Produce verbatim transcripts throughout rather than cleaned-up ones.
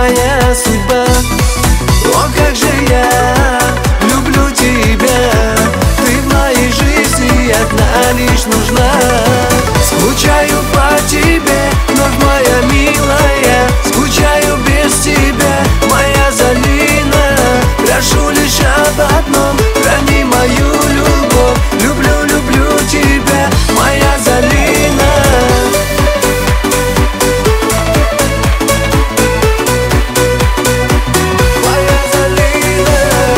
моя судьба. О, как же я люблю тебя, ты в моей жизни одна лишь нужна. Скучаю по тебе, вновь моя милая, скучаю без тебя, моя Залина. Прошу лишь об одном, храни мою любовь. Люблю, люблю тебя, моя Залина. Моя Залина.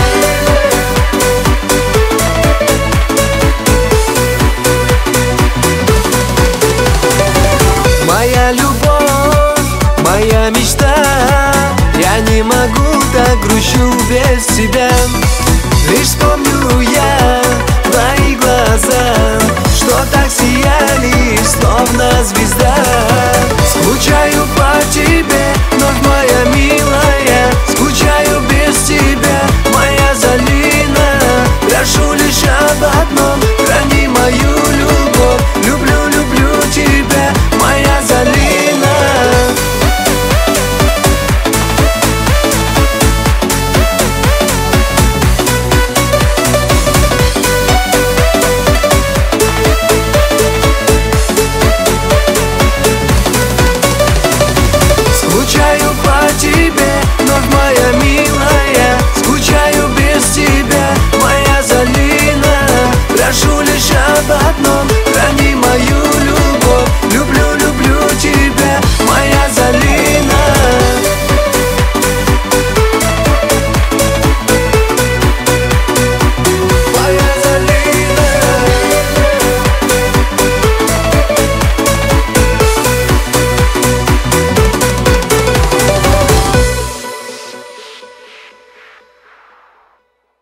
Моя любовь, моя мечта, я не могу, так грущу без тебя. Лишь вспомню я твои глаза, что так сияли, словно звезда. Скучаю по тебе, вновь моя милая, скучаю без тебя, моя Залина. Прошу лишь об одном, храни мою любовь. Люблю, люблю тебя, моя Залина. Скучаю по тебе,